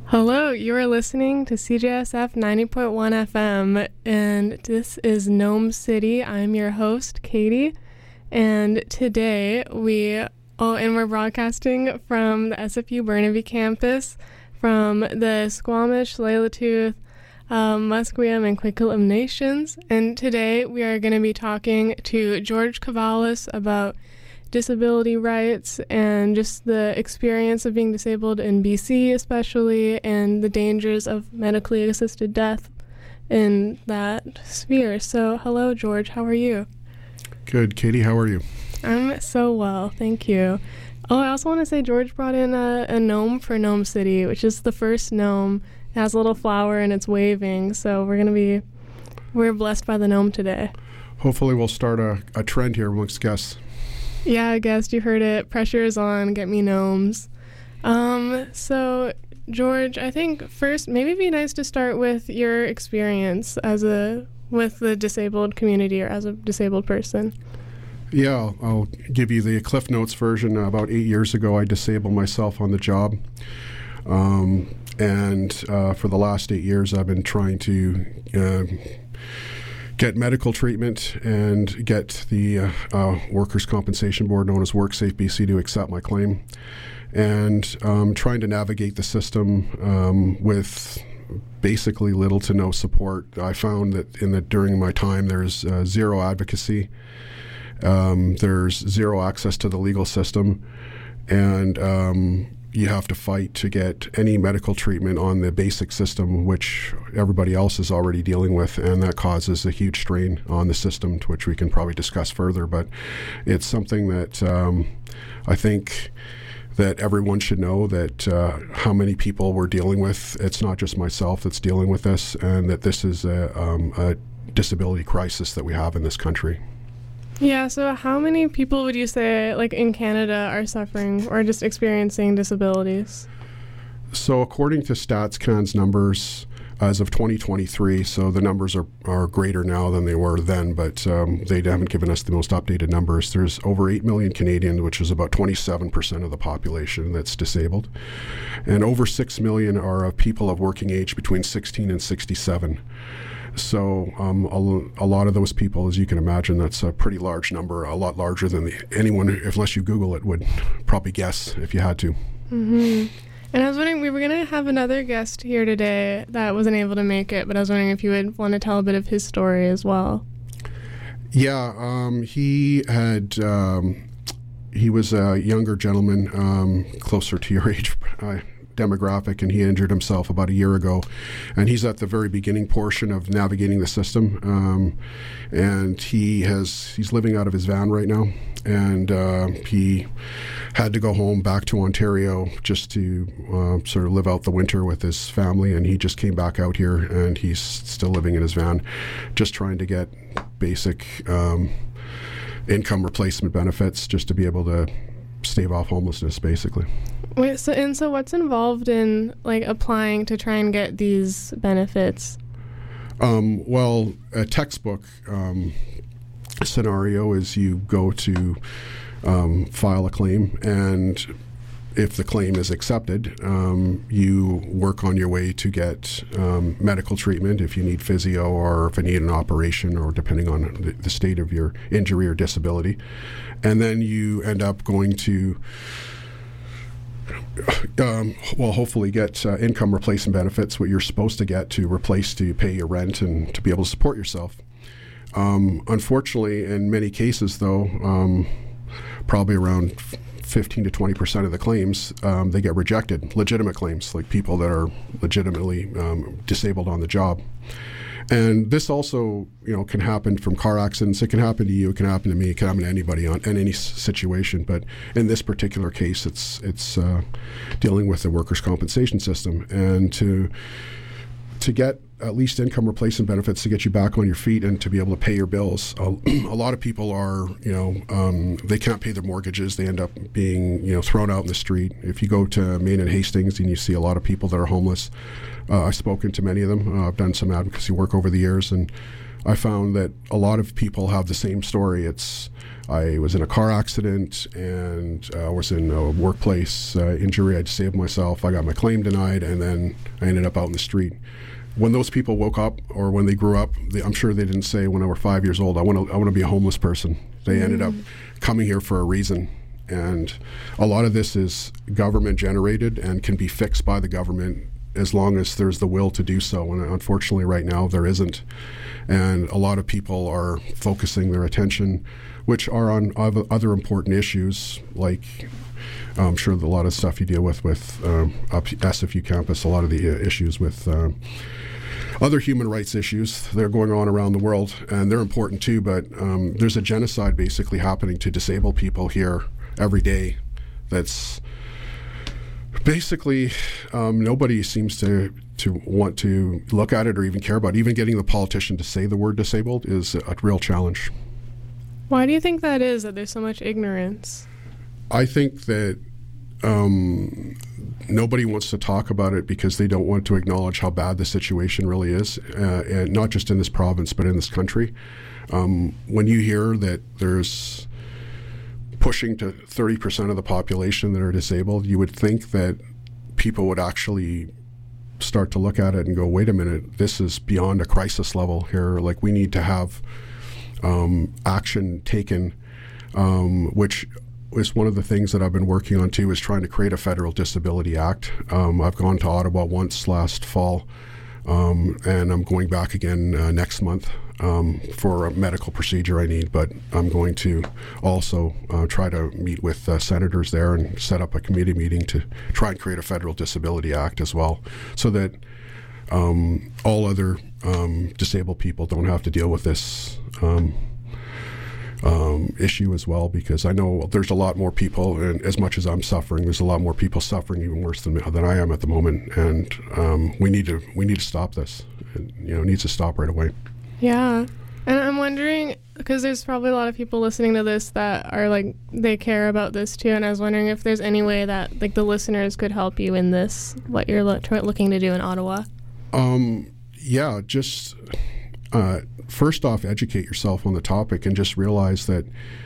Hello, you are listening to CJSF 90.1 FM, and this is Nome City. I'm your host, Katie, and today we're broadcasting from the SFU Burnaby campus from the Squamish, Tsleil-Waututh, Musqueam, and Coquitlam nations, and today we are going to be talking to George Cavalis about disability rights and just the experience of being disabled in BC especially, and the dangers of medically assisted death in that sphere. So hello, George, how are you? Good. Katie, how are you? I'm so well, thank you. Oh, I also want to say George brought in a gnome for Nome City, which is the first gnome. It has a little flower and it's waving, so we're blessed by the gnome today. Hopefully we'll start a trend here amongst guests. Yeah, I guess you heard it. Pressure is on. Get me gnomes. So, George, I think first, maybe it'd be nice to start with your experience with the disabled community or as a disabled person. Yeah, I'll give you the Cliff Notes version. About 8 years ago, I disabled myself on the job. And for the last 8 years, I've been trying to get medical treatment and get the Workers' Compensation Board, known as WorkSafe BC, to accept my claim. And trying to navigate the system with basically little to no support. I found that during my time there's zero advocacy, there's zero access to the legal system, and you have to fight to get any medical treatment on the basic system, which everybody else is already dealing with, and that causes a huge strain on the system, which we can probably discuss further. But it's something that I think that everyone should know, that how many people we're dealing with. It's not just myself that's dealing with this, and that this is a disability crisis that we have in this country. Yeah, so how many people would you say, like in Canada, are suffering or just experiencing disabilities? So according to StatsCan's numbers, as of 2023, so the numbers are greater now than they were then, but they haven't given us the most updated numbers. There's over 8 million Canadians, which is about 27% of the population that's disabled. And over 6 million are of people of working age between 16 and 67. So a lot of those people, as you can imagine, that's a pretty large number, a lot larger than anyone, unless you Google it, would probably guess if you had to. Mm-hmm. And I was wondering, we were going to have another guest here today that wasn't able to make it, but I was wondering if you would want to tell a bit of his story as well. Yeah, he was a younger gentleman, closer to your age demographic, and he injured himself about a year ago, and he's at the very beginning portion of navigating the system, and he's living out of his van right now, and he had to go home back to Ontario just to sort of live out the winter with his family, and he just came back out here, and he's still living in his van, just trying to get basic income replacement benefits just to be able to stave off homelessness, basically. Wait, so what's involved in like applying to try and get these benefits? Well, a textbook scenario is you go to file a claim, and if the claim is accepted, you work on your way to get medical treatment if you need physio or if you need an operation, or depending on the state of your injury or disability. And then you end up going to hopefully get income replacement benefits, what you're supposed to get to pay your rent and to be able to support yourself. Unfortunately, in many cases, though, probably around 15 to 20% of the claims, they get rejected, legitimate claims, like people that are legitimately disabled on the job. And this also, can happen from car accidents. It can happen to you. It can happen to me. It can happen to anybody in any situation. But in this particular case, it's dealing with the workers' compensation system, and to get at least income replacement benefits to get you back on your feet and to be able to pay your bills. A lot of people are, they can't pay their mortgages. They end up being, thrown out in the street. If you go to Main and Hastings, and you see a lot of people that are homeless. I've spoken to many of them. I've done some advocacy work over the years, and I found that a lot of people have the same story. I was in a car accident and I was in a workplace injury. I disabled myself. I got my claim denied, and then I ended up out in the street. When those people woke up, or when they grew up, I'm sure they didn't say when they were 5 years old, I want to be a homeless person. They ended up coming here for a reason. And a lot of this is government generated and can be fixed by the government as long as there's the will to do so. And unfortunately right now there isn't. And a lot of people are focusing their attention, which are on other important issues, like I'm sure a lot of stuff you deal with SFU campus, a lot of the issues with other human rights issues that are going on around the world, and they're important too, but there's a genocide basically happening to disabled people here every day that's basically nobody seems to want to look at it or even care about. Even getting the politician to say the word disabled is a real challenge. Why do you think that is, that there's so much ignorance? I think that nobody wants to talk about it because they don't want to acknowledge how bad the situation really is, and not just in this province but in this country. When you hear that there's pushing to 30% of the population that are disabled, you would think that people would actually start to look at it and go, wait a minute, this is beyond a crisis level here. Like, we need to have action taken, which is one of the things that I've been working on too, is trying to create a federal disability act. I've gone to Ottawa once last fall, and I'm going back again next month for a medical procedure I need, but I'm going to also try to meet with senators there and set up a committee meeting to try and create a federal disability act as well, so that all other disabled people don't have to deal with this issue as well, because I know there's a lot more people, and as much as I'm suffering, there's a lot more people suffering even worse than I am at the moment, and we need to stop this. It needs to stop right away. Yeah, and I'm wondering, because there's probably a lot of people listening to this that are like, they care about this too, and I was wondering if there's any way that like the listeners could help you in this, what you're looking to do in Ottawa. Yeah, just first off, educate yourself on the topic and just realize that,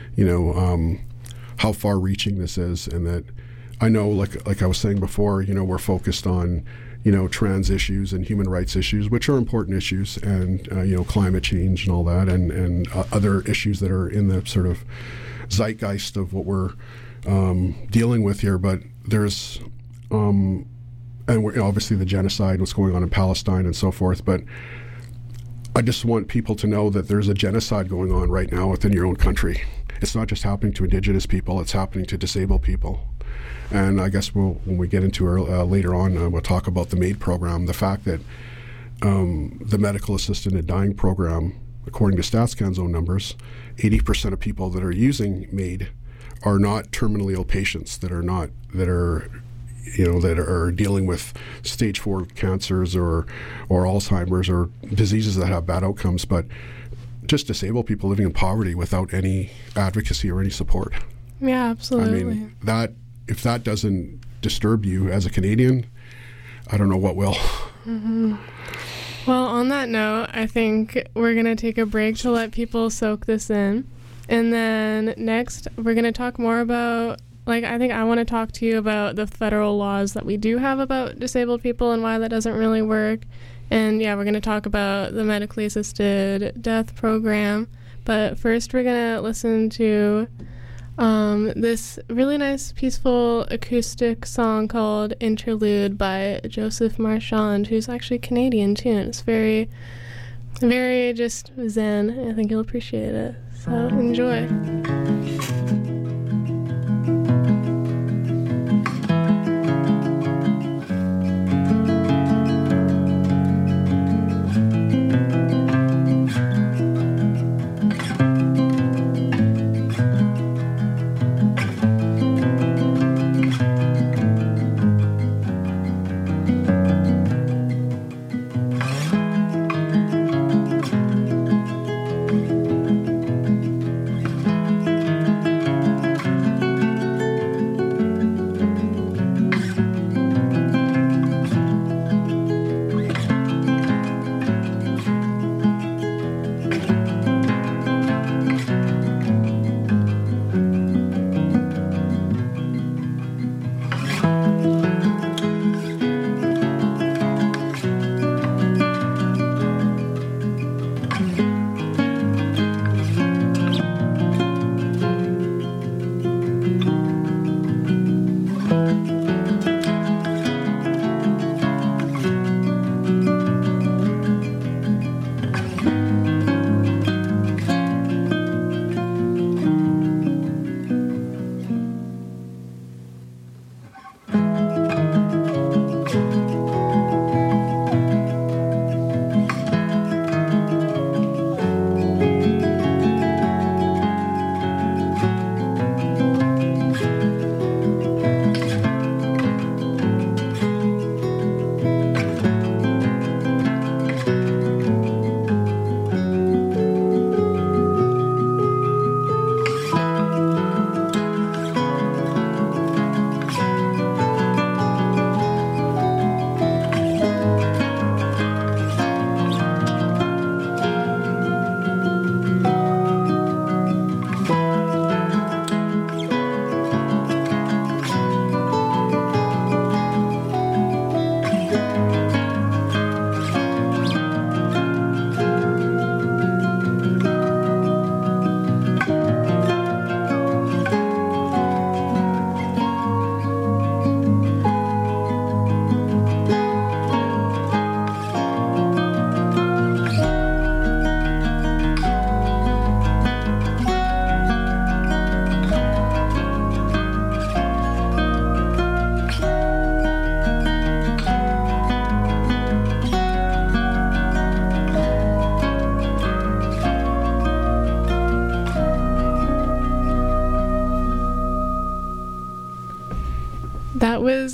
how far-reaching this is, and that I know, like I was saying before, we're focused on, trans issues and human rights issues, which are important issues, and climate change and all that, and other issues that are in the sort of zeitgeist of what we're dealing with here. But there's and obviously the genocide, what's going on in Palestine and so forth, but I just want people to know that there's a genocide going on right now within your own country. It's not just happening to Indigenous people, it's happening to disabled people. And I guess when we get into later on, we'll talk about the MAID program, the fact that the medical assisted dying program, according to StatsCan's own numbers, 80% of people that are using MAID are not terminally ill patients that are dealing with stage 4 cancers or Alzheimer's or diseases that have bad outcomes, but just disabled people living in poverty without any advocacy or any support. Yeah, absolutely. I mean, if that doesn't disturb you as a Canadian, I don't know what will. Mm-hmm. Well, on that note, I think we're going to take a break to let people soak this in. And then next, we're going to talk more about, I think I want to talk to you about the federal laws that we do have about disabled people and why that doesn't really work. And yeah, we're going to talk about the medically assisted death program. But first, we're going to listen to this really nice, peaceful acoustic song called Interlude by Joseph Marchand, who's actually Canadian too. And it's very, very just zen. I think you'll appreciate it. So enjoy.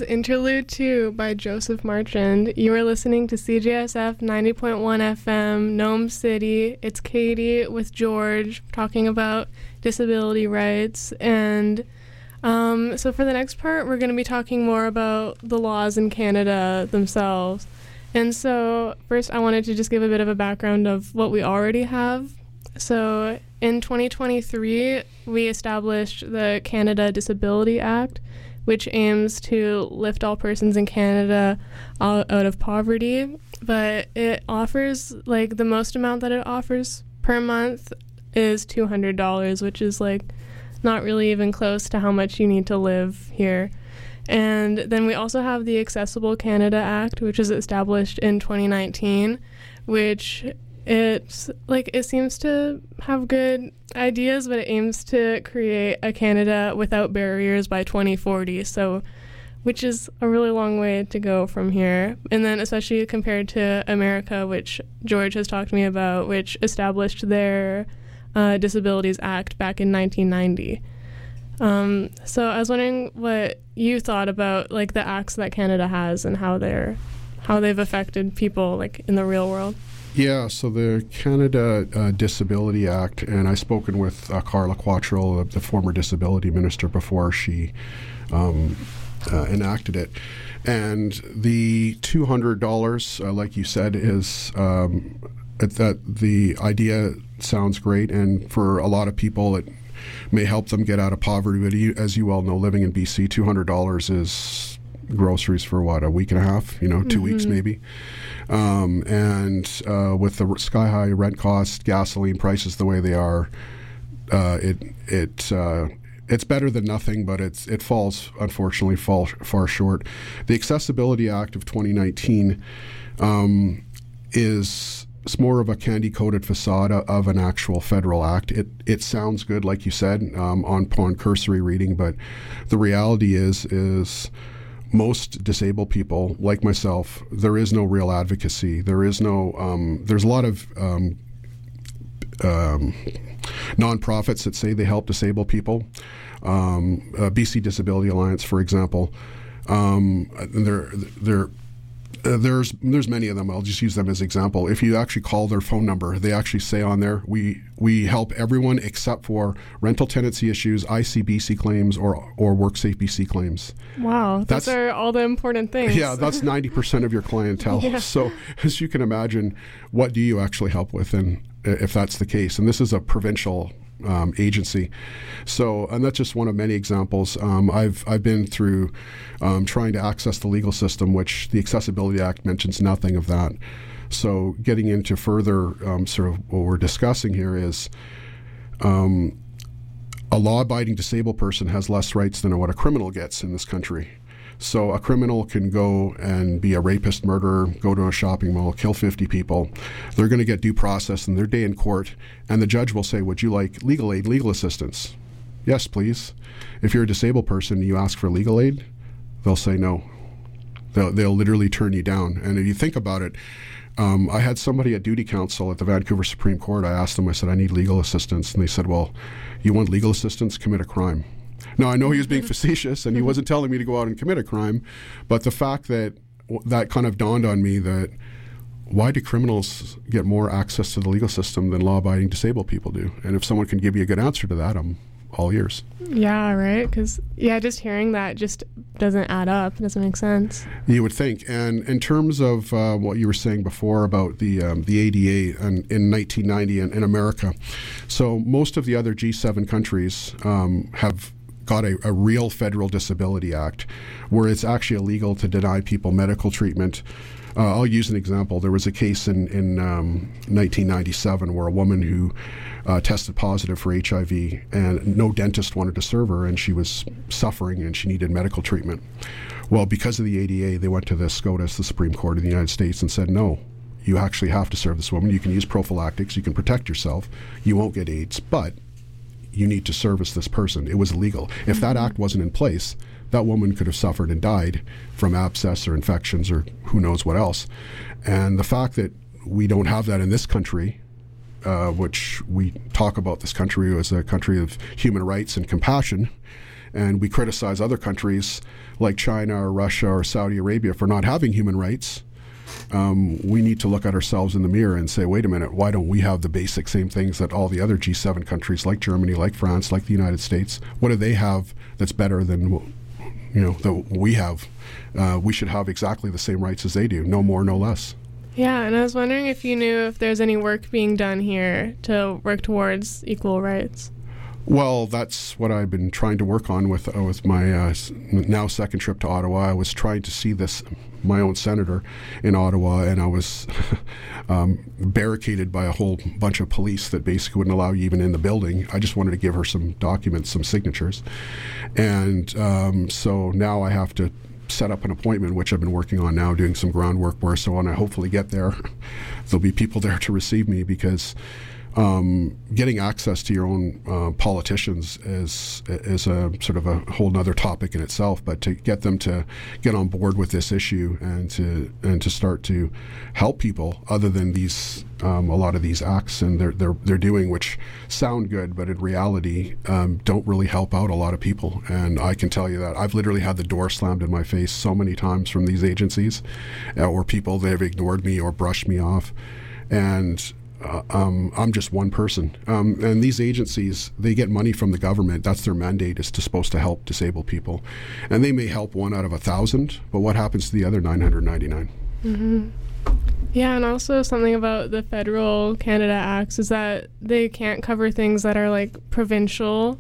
Interlude 2 by Joseph Marchand. You are listening to CJSF 90.1 FM, Nome City. It's Katie with George talking about disability rights. And so for the next part, we're going to be talking more about the laws in Canada themselves. And so first, I wanted to just give a bit of a background of what we already have. So in 2023, we established the Canada Disability Act, which aims to lift all persons in Canada out of poverty. But it offers, like, the most amount that it offers per month is $200, which is, like, not really even close to how much you need to live here. And then we also have the Accessible Canada Act, which was established in 2019, which it seems to have good ideas, but it aims to create a Canada without barriers by 2040, so which is a really long way to go from here. And then especially compared to America, which George has talked to me about, which established their Disabilities Act back in 1990. So I was wondering what you thought about, like, the acts that Canada has and how they've affected people, like, in the real world. Yeah, so the Canada Disability Act, and I've spoken with Carla Quattrell, the former disability minister, before she enacted it. And the $200, like you said, is that the idea sounds great, and for a lot of people it may help them get out of poverty. But as you well know, living in BC, $200 is groceries for a week and a half, 2 weeks maybe. And with the sky-high rent costs, gasoline prices the way they are, it's better than nothing, but it falls, unfortunately, far short. The Accessibility Act of 2019 it's more of a candy-coated facade of an actual federal act. It sounds good, like you said, on cursory reading, but the reality is most disabled people, like myself, there is no real advocacy. There is no. There's a lot of nonprofits that say they help disabled people. BC Disability Alliance, for example. There's many of them. I'll just use them as example. If you actually call their phone number, they actually say on there, we help everyone except for rental tenancy issues, ICBC claims, or WorkSafe BC claims. Wow, those are all the important things. Yeah, that's 90% of your clientele. Yeah. So as you can imagine, what do you actually help with, and if that's the case? And this is a provincial agency. So, and that's just one of many examples. I've been through trying to access the legal system, which the Accessibility Act mentions nothing of that. So getting into further sort of what we're discussing here is a law-abiding disabled person has less rights than what a criminal gets in this country. So a criminal can go and be a rapist, murderer, go to a shopping mall, kill 50 people. They're going to get due process in their day in court, and the judge will say, would you like legal aid, legal assistance? Yes, please. If you're a disabled person and you ask for legal aid, they'll say no. They'll literally turn you down. And if you think about it, I had somebody at duty council at the Vancouver Supreme Court. I asked them, I said, I need legal assistance. And they said, well, you want legal assistance? Commit a crime. Now, I know he was being facetious, and he wasn't telling me to go out and commit a crime, but the fact that kind of dawned on me that why do criminals get more access to the legal system than law-abiding disabled people do? And if someone can give you a good answer to that, I'm all ears. Yeah, right? Because, just hearing that just doesn't add up. It doesn't make sense. You would think. And in terms of what you were saying before about the ADA in 1990 in America, so most of the other G7 countries have got a real federal disability act where it's actually illegal to deny people medical treatment. I'll use an example. There was a case in 1997 where a woman who tested positive for HIV and no dentist wanted to serve her, and she was suffering and she needed medical treatment. Well, because of the ADA, they went to the SCOTUS, the Supreme Court of the United States, and said, no, you actually have to serve this woman. You can use prophylactics, you can protect yourself, you won't get AIDS, but you need to service this person. It was illegal. If that act wasn't in place, that woman could have suffered and died from abscess or infections or who knows what else. And the fact that we don't have that in this country, which we talk about this country as a country of human rights and compassion, and we criticize other countries like China or Russia or Saudi Arabia for not having human rights, we need to look at ourselves in the mirror and say, wait a minute, why don't we have the basic same things that all the other G7 countries like Germany, like France, like the United States, what do they have that's better than that we have? We should have exactly the same rights as they do, no more, no less. Yeah, and I was wondering if you knew if there's any work being done here to work towards equal rights. Well, that's what I've been trying to work on with my now second trip to Ottawa. I was trying to see my own senator in Ottawa, and I was barricaded by a whole bunch of police that basically wouldn't allow you even in the building. I just wanted to give her some documents, some signatures. And so now I have to set up an appointment, which I've been working on now, doing some groundwork where, so when I hopefully get there, there'll be people there to receive me, because getting access to your own politicians is a sort of a whole nother topic in itself. But to get them to get on board with this issue and to start to help people, other than these a lot of these acts and they're doing, which sound good, but in reality don't really help out a lot of people. And I can tell you that I've literally had the door slammed in my face so many times from these agencies, or people that have ignored me or brushed me off, and I'm just one person. And these agencies, they get money from the government. That's their mandate, is supposed to help disabled people. And they may help 1 out of 1,000, but what happens to the other 999? Mm-hmm. Yeah, and also something about the federal Canada Acts is that they can't cover things that are like provincial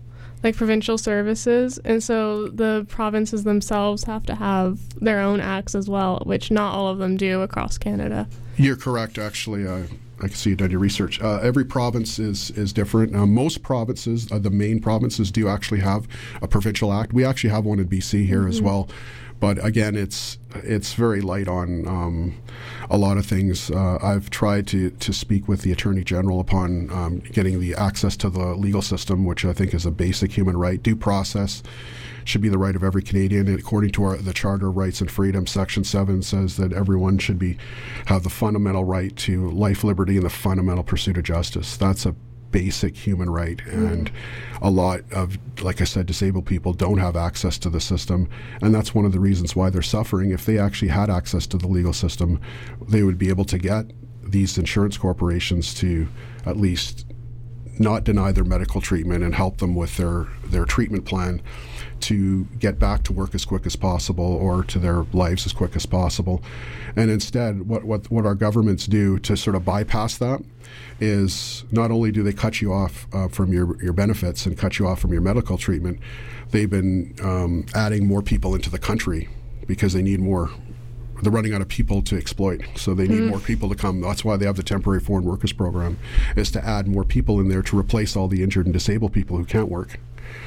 services. And so the provinces themselves have to have their own acts as well, which not all of them do across Canada. You're correct, actually. I can see you've done your research. Every province is different. Most provinces, the main provinces, do actually have a provincial act. We actually have one in BC here as well. But again, it's very light on a lot of things. I've tried to speak with the Attorney General upon getting the access to the legal system, which I think is a basic human right. Due process should be the right of every Canadian. And according to the Charter of Rights and Freedom, Section 7 says that everyone should have the fundamental right to life, liberty, and the fundamental pursuit of justice. That's a basic human right, and a lot of, like I said, disabled people don't have access to the system, and that's one of the reasons why they're suffering. If they actually had access to the legal system, they would be able to get these insurance corporations to at least not deny their medical treatment and help them with their treatment plan to get back to work as quick as possible, or to their lives as quick as possible. And instead, what our governments do to sort of bypass that is, not only do they cut you off from your benefits and cut you off from your medical treatment, they've been adding more people into the country because they need more. They're running out of people to exploit, so they need more people to come. That's why they have the Temporary Foreign Workers Program, is to add more people in there to replace all the injured and disabled people who can't work.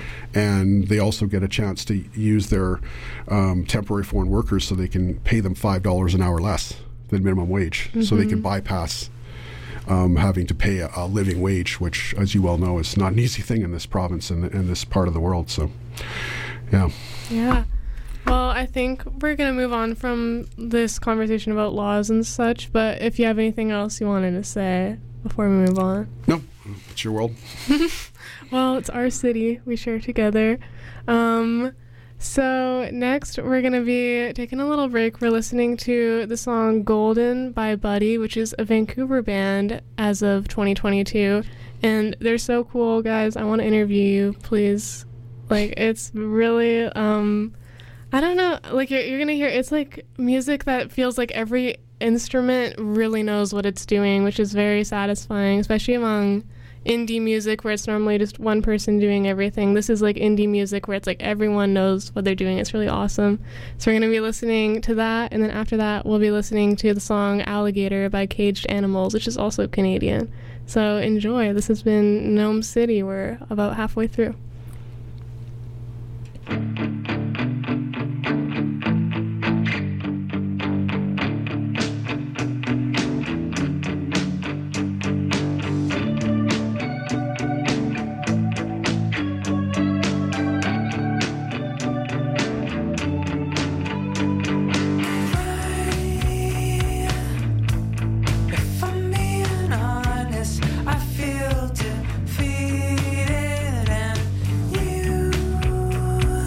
And they also get a chance to use their temporary foreign workers, so they can pay them $5 an hour less than minimum wage, so they can bypass having to pay a living wage, which, as you well know, is not an easy thing in this province and in this part of the world. So, yeah. Yeah. Well, I think we're going to move on from this conversation about laws and such, but if you have anything else you wanted to say before we move on. No, it's your world. Well, it's our city. We share together. So next, we're going to be taking a little break. We're listening to the song Golden by Buddy, which is a Vancouver band as of 2022. And they're so cool, guys. I want to interview you, please. Like, it's really... I don't know, like you're going to hear, it's like music that feels like every instrument really knows what it's doing, which is very satisfying, especially among indie music where it's normally just one person doing everything. This is like indie music where it's like everyone knows what they're doing. It's really awesome. So we're going to be listening to that, and then after that we'll be listening to the song Alligator by Caged Animals, which is also Canadian. So enjoy. This has been Gnome City. We're about halfway through. Feel defeated, and you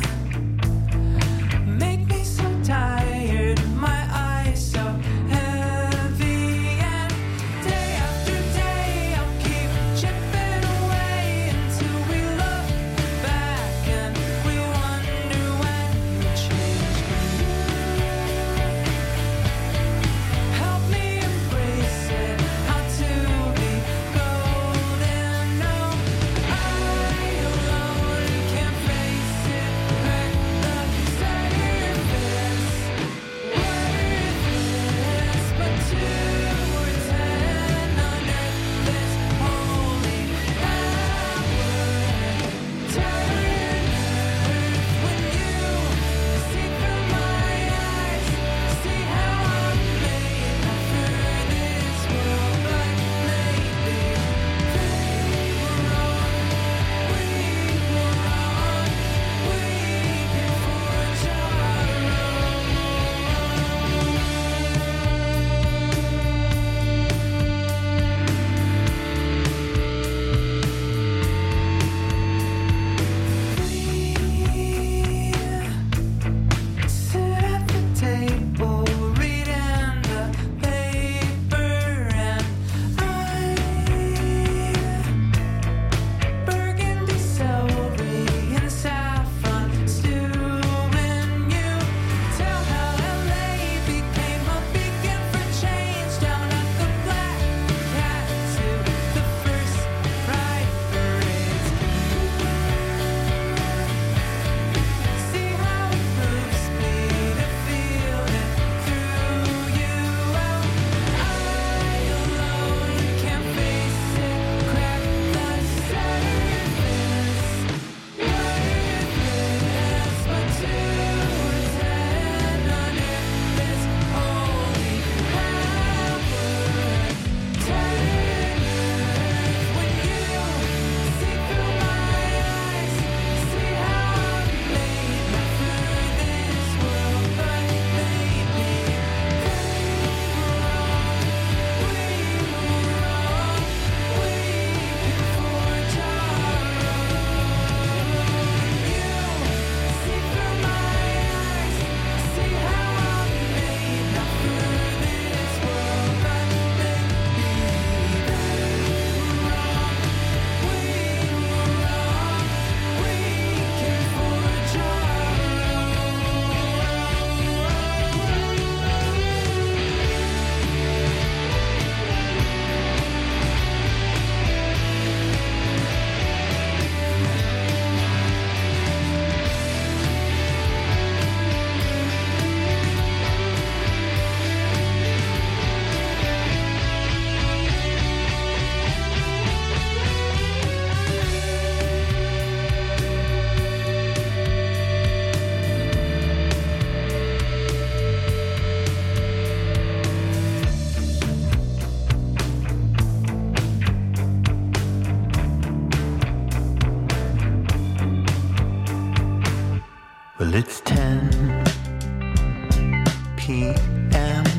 p.m.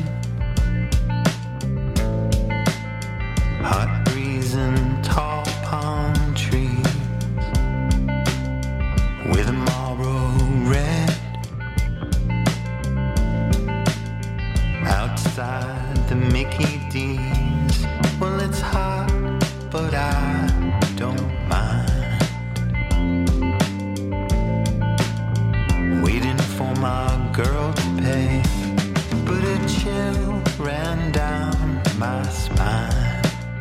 Hot breeze and tall palm trees with a Marlboro red outside the Mickey D's. Well, it's hot, but I don't mind. Waiting for my girl to pay, but a chill ran down my spine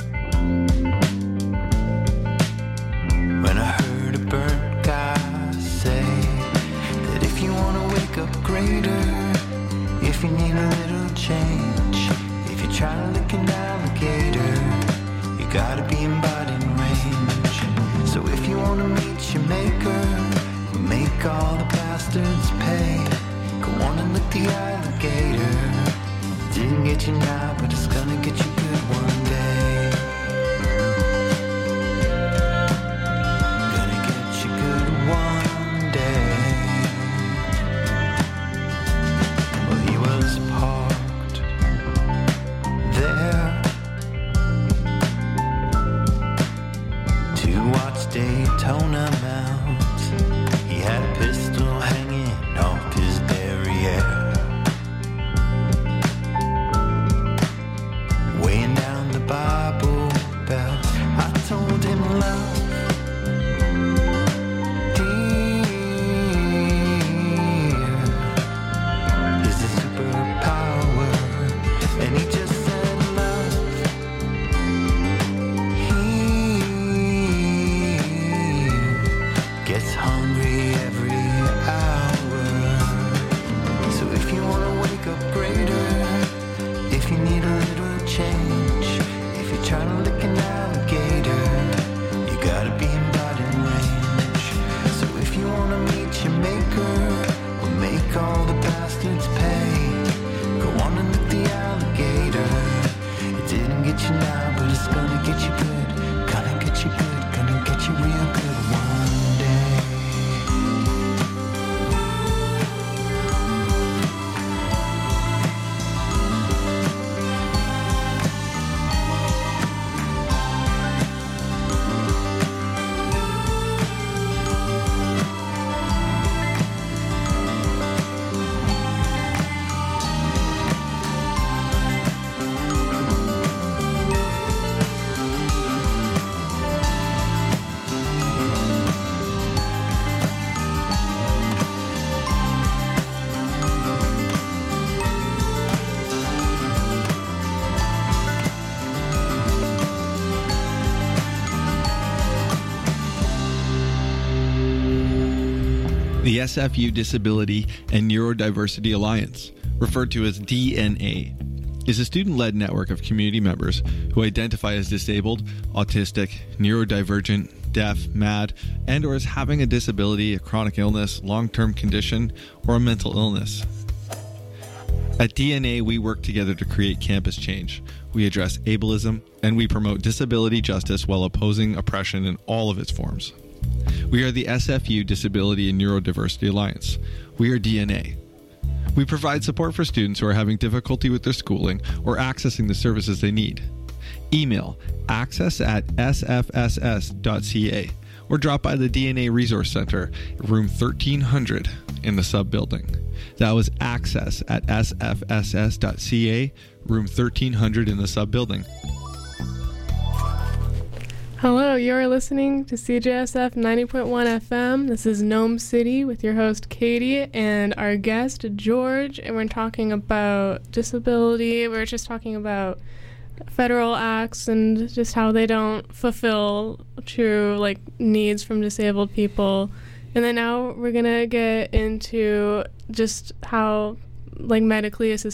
when I heard a burnt guy say that if you want to wake up greater, if you need a little change, if you're trying to lick an alligator, you gotta be in biting range. So if you want to meet your maker, make all the bastards pay. Go on and lick the alligator. Didn't get you now, but it's gonna get you good one day. Gonna get you good one day. Well, he was parked there to watch Daytona mount. He had a pistol hanging off his derriere, weighing down the Bible belt. I told him love, dear, is a superpower, and he just said love, he gets hungry every hour. So if you want to wake up greater, if you need a little change, if you're trying to lick an alligator, you gotta be in biting range. So if you want to meet your maker, we'll make all the bastards pay. Go on and lick the alligator. It didn't get you now, but it's gonna get you good. Gonna get you good, gonna get you real good one day. The SFU Disability and Neurodiversity Alliance, referred to as DNA, is a student-led network of community members who identify as disabled, autistic, neurodivergent, deaf, mad, and or as having a disability, a chronic illness, long-term condition, or a mental illness. At DNA, we work together to create campus change. We address ableism, and we promote disability justice while opposing oppression in all of its forms. We are the SFU Disability and Neurodiversity Alliance. We are DNA. We provide support for students who are having difficulty with their schooling or accessing the services they need. Email access@sfss.ca or drop by the DNA Resource Center, room 1300 in the sub-building. That was access@sfss.ca, room 1300 in the sub-building. Hello, you're listening to CJSF 90.1 FM. This is Gnome City with your host Katie and our guest George, and we're talking about disability. We're just talking about federal acts and just how they don't fulfill true needs from disabled people. And then now we're gonna get into just how medically assisted